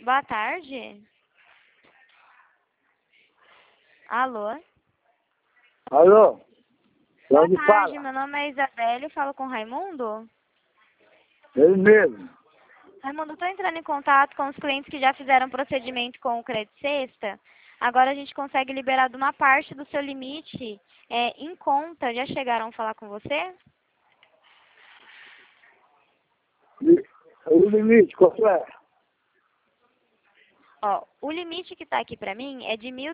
Boa tarde. Alô? Alô? De Boa onde tarde, fala? meu nome é Isabelle, eu falo com o Raimundo. Ele mesmo. Raimundo, estou entrando em contato com os clientes que já fizeram procedimento com o Credit Sexta. Agora a gente consegue liberar de uma parte do seu limite em conta. Já chegaram a falar com você? O limite, quanto é? Ó, o limite que está aqui para mim é de R$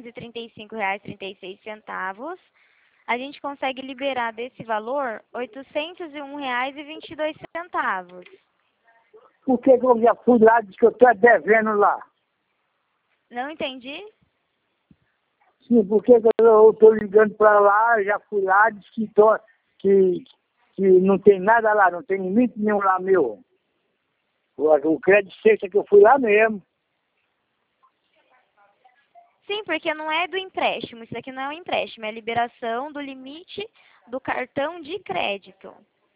1.335,36. A gente consegue liberar desse valor R$ 801,22. Por que que eu já fui lá e disse que eu estou devendo lá? Não entendi? Sim, por que que eu estou ligando para lá, já fui lá, disse que não tem nada lá, não tem limite nenhum lá meu. O crédito sexta que eu fui lá mesmo. Sim, porque não é do empréstimo. Isso daqui não é um empréstimo, é a liberação do limite do cartão de crédito.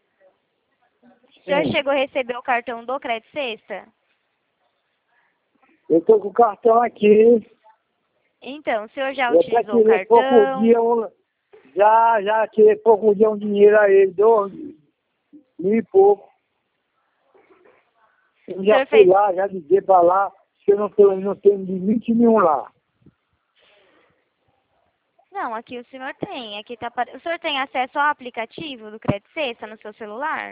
O senhor Sim. chegou a receber o cartão do Credit Sexta? Eu estou com o cartão aqui. Então, o senhor já Eu até utilizou o tirei pouco cartão? dia, já tirei pouco dia um dinheiro a ele, deu mil e pouco. Eu O já senhor fui fez... lá, já liguei para lá, que eu não tenho limite nenhum lá. Não, aqui o senhor tem. Aqui tá... O senhor tem acesso ao aplicativo do Credit Sexta no seu celular?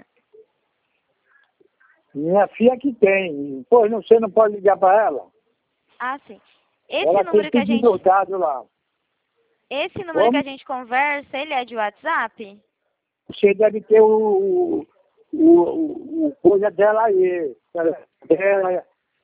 Minha filha que tem. Pois não, você não pode ligar para ela? Ah, sim. Esse Ela tem número que a tudo gente... anotado lá. Esse número que a Como? gente conversa, ele é de WhatsApp? Você deve ter o coisa dela aí. Dela,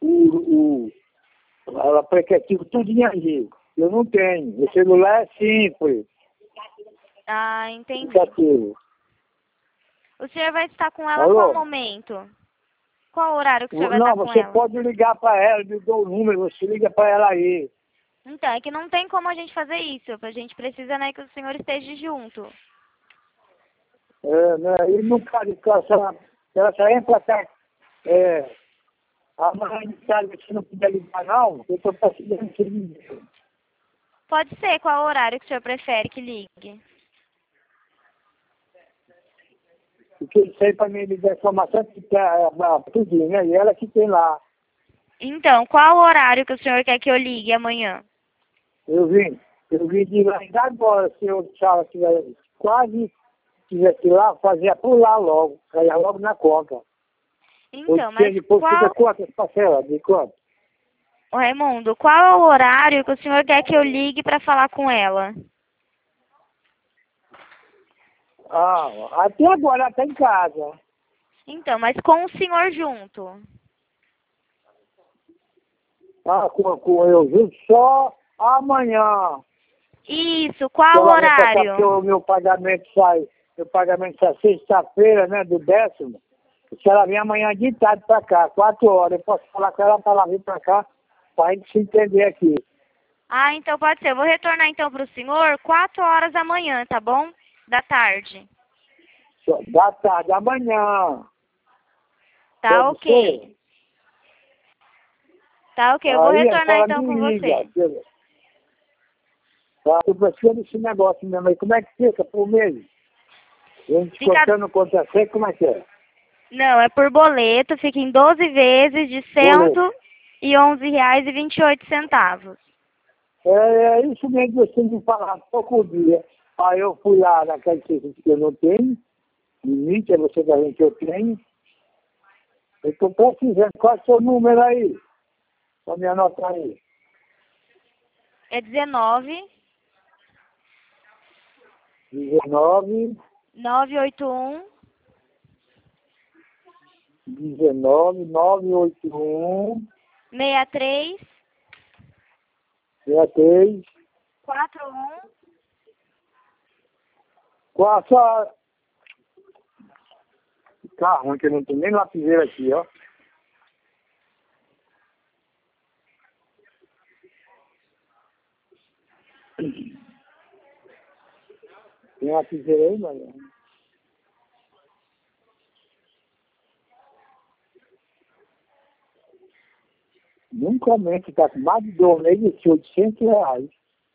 o aplicativo tudinho aí. Eu não tenho. O celular é simples. Ah, entendi. Aplicativo. O senhor vai estar com ela qual Alô? momento? Qual horário que o senhor vai estar Não, com você ela? pode ligar para ela, me dou o número, você liga para ela aí. Então, é que não tem como a gente fazer isso. A gente precisa, né, que o senhor esteja junto. É, né? E no caso, ela só entra até amanhã de tarde, se não puder ligar não, eu estou precisando que ligue. Pode ser. Qual horário que o senhor prefere que ligue? Porque isso aí para mim me dá informação que tem tudinho, né? E ela que tem lá. Então, qual horário que o senhor quer que eu ligue amanhã? Eu vim de lá ainda agora, se eu achava que quase tivesse lá, fazia por lá logo, caía logo na conta. Então, Porque mas depois fica qual... quantas parcelas de quanto? Ô, Raimundo, qual é o horário que o senhor quer que eu ligue para falar com ela? Ah, até agora ela está em casa. Então, mas com o senhor junto. Ah, com eu junto só amanhã. Isso, Se qual ela vem pra cá, porque horário? o meu pagamento sai sexta-feira, né, do 10º. Se ela vem amanhã de tarde pra cá, 4 horas, eu posso falar com ela para ela vir pra cá, pra gente se entender aqui. Ah, então pode ser. Eu vou retornar então para o senhor 4 horas da manhã, tá bom? Da tarde. Da tarde, amanhã. Tá Pode ser? ok. Tá ok, eu vou Aí a retornar senhora então me com liga. você. Tá, eu preciso desse negócio mesmo aí. Como é que fica por mês? A gente Fica... contando contra você, como é que é? Não, é por boleto, fica em 12 vezes de Boleto. R$ 111,28. É isso mesmo que você me falava pouco dia. Aí eu fui lá naquele serviço que eu não tenho, limite, é você da gente que eu tenho. Eu estou precisando. Qual é o seu número aí? Para me anotar aí. É 19 19, 981 19, 981, 63 63. 41. Qual a sua... Tá ruim que eu não tenho nem lapiseira aqui, ó. Tem lapiseira aí, Maria? Nunca aumenta, está com mais de 2 meses de R$ 800.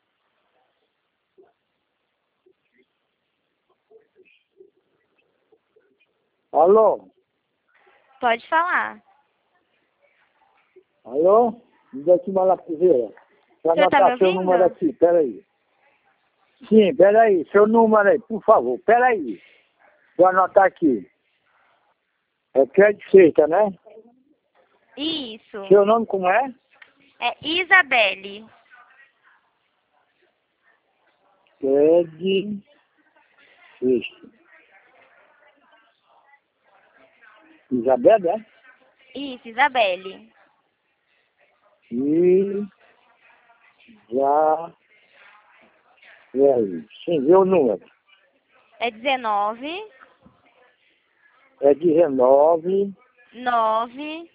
Alô? Pode falar. Alô? Me dá aqui uma lapiseira. Para Você tá me anotar seu ouvindo? número aqui, peraí. Sim, peraí, seu número aí, por favor, peraí. Vou anotar aqui. É crédito sexta, né? Isso. Seu nome como é? É Isabelle. Crédito sexta. Isabel, é? Isso, Isabelle. E já. E aí? Sim, vê o número. É 19 É 19 9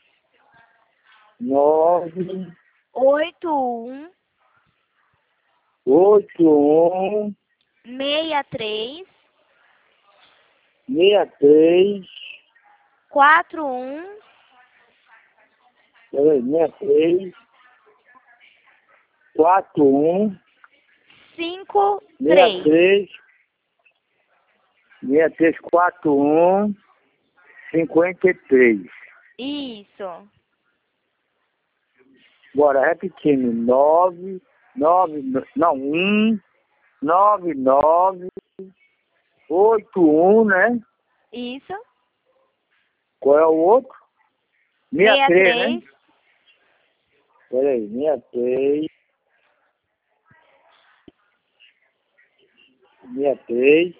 9 81 81 63 63. 41 Peraí, 63 41 53. 63 6341 53. Isso. Bora, repetindo. 9 9 não, 1 9 9 8 1, né? Isso. Qual é o outro? 63, 63. né? Peraí, 63 63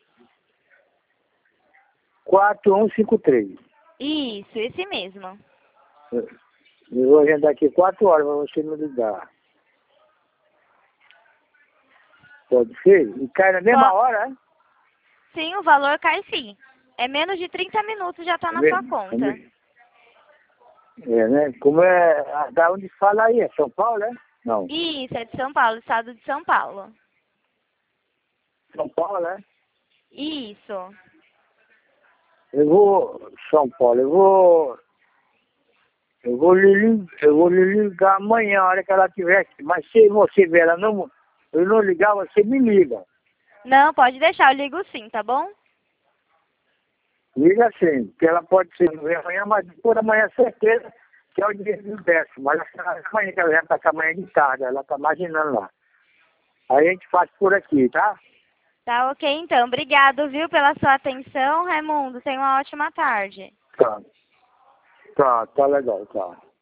4153. Isso, esse mesmo. Eu vou agendar aqui 4 horas para você me ligar. Pode ser? E cai na mesma hora, né? Sim, o valor cai sim. É menos de 30 minutos já tá na sua conta. É, né? Como é. Da onde fala aí? É São Paulo, né? Não. Isso, é de São Paulo, estado de São Paulo. São Paulo, né? Isso. Eu vou. São Paulo, eu vou lhe ligar amanhã, a hora que ela estiver aqui. Mas se você ver ela não. Eu não ligar, você me liga. Não, pode deixar, eu ligo sim, tá bom? Liga sim, porque ela pode ser não vem amanhã, mas por amanhã certeza que é o dia do décimo. Mas amanhã que ela vai estar amanhã de tarde, ela está imaginando lá. Aí a gente faz por aqui, tá? Tá ok, então. Obrigado, viu, pela sua atenção, Raimundo. Tenha uma ótima tarde. Tá. Tá legal, tá.